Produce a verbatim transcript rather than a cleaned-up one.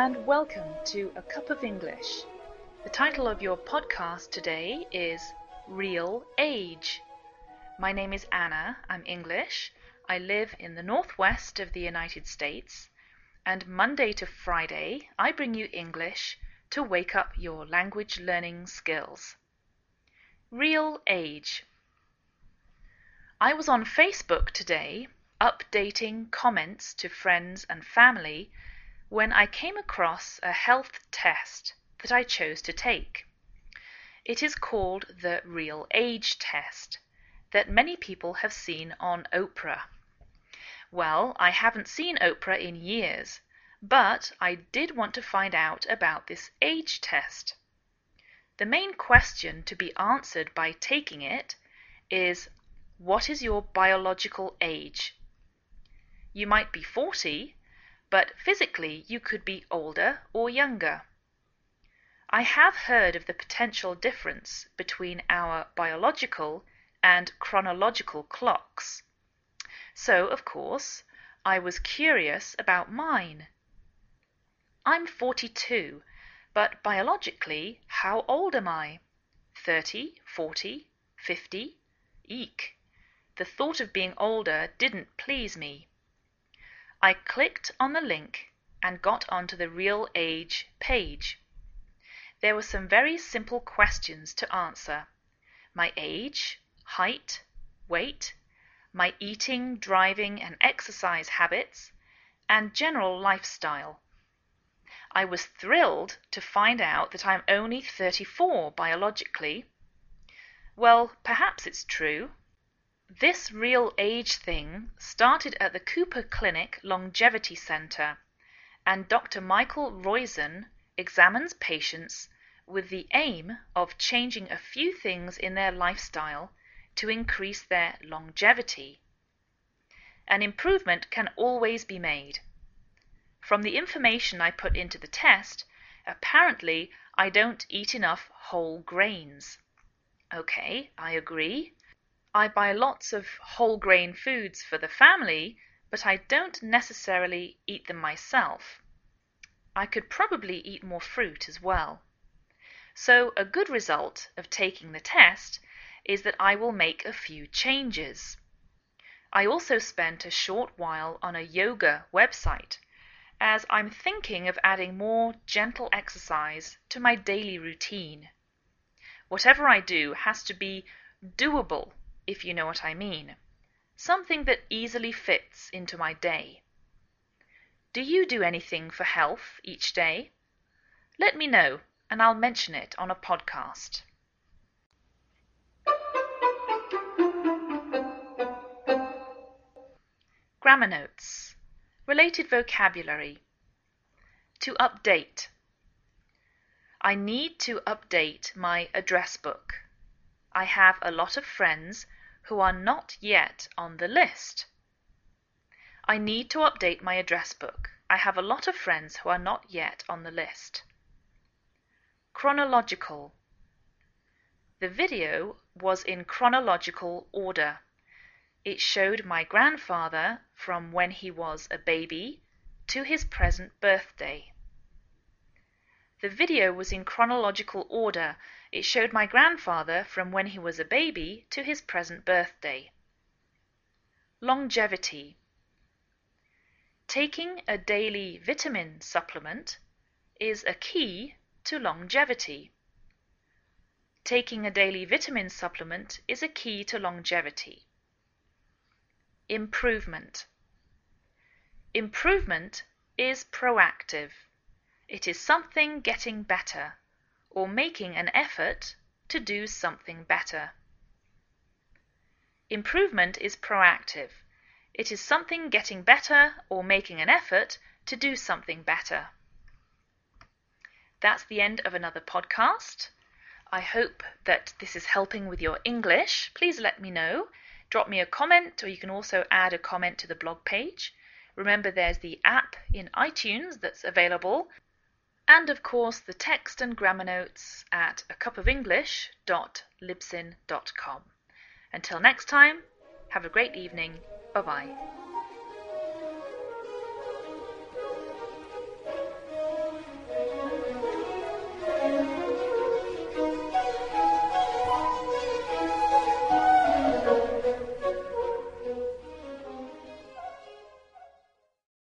and welcome to A Cup of English. The title of your podcast today is Real Age. My name is Anna, I'm English, I live in the northwest of the United States, and Monday to Friday I bring you English to wake up your language learning skills. Real Age. I was on Facebook today, updating comments to friends and family when I came across a health test that I chose to take. It is called the Real Age test that many people have seen on Oprah. Well, I haven't seen Oprah in years, but I did want to find out about this age test. The main question to be answered by taking it is, what is your biological age? You might be forty, but physically you could be older or younger. I have heard of the potential difference between our biological and chronological clocks. So, of course, I was curious about mine. I'm forty-two, but biologically, how old am I? thirty, forty, fifty? Eek! The thought of being older didn't please me. I clicked on the link and got onto the Real Age page. There were some very simple questions to answer. My age, height, weight, my eating, driving and exercise habits, and general lifestyle. I was thrilled to find out that I'm only thirty-four biologically. Well, perhaps it's true. This real age thing started at the Cooper Clinic Longevity Center, and Doctor Michael Roizen examines patients with the aim of changing a few things in their lifestyle to increase their longevity. An improvement can always be made. From the information I put into the test, apparently I don't eat enough whole grains. Okay, I agree. I buy lots of whole grain foods for the family, but I don't necessarily eat them myself. I could probably eat more fruit as well. So a good result of taking the test is that I will make a few changes. I also spent a short while on a yoga website, as I'm thinking of adding more gentle exercise to my daily routine. Whatever I do has to be doable, if you know what I mean. Something that easily fits into my day. Do you do anything for health each day? Let me know, and I'll mention it on a podcast. Grammar notes. Related vocabulary. To update. I need to update my address book. I have a lot of friends who are not yet on the list. I need to update my address book. I have a lot of friends who are not yet on the list. Chronological. The video was in chronological order. It showed my grandfather from when he was a baby to his present birthday. The video was in chronological order. It showed my grandfather from when he was a baby to his present birthday. Longevity. Taking a daily vitamin supplement is a key to longevity. Taking a daily vitamin supplement is a key to longevity. Improvement. Improvement is proactive. It is something getting better, or making an effort to do something better. Improvement is proactive. It is something getting better or making an effort to do something better. That's the end of another podcast. I hope that this is helping with your English. Please let me know. Drop me a comment, or you can also add a comment to the blog page. Remember, there's the app in iTunes that's available. And of course the text and grammar notes at a cup of english dot libsyn dot com. Until next time, have a great evening. Bye-bye.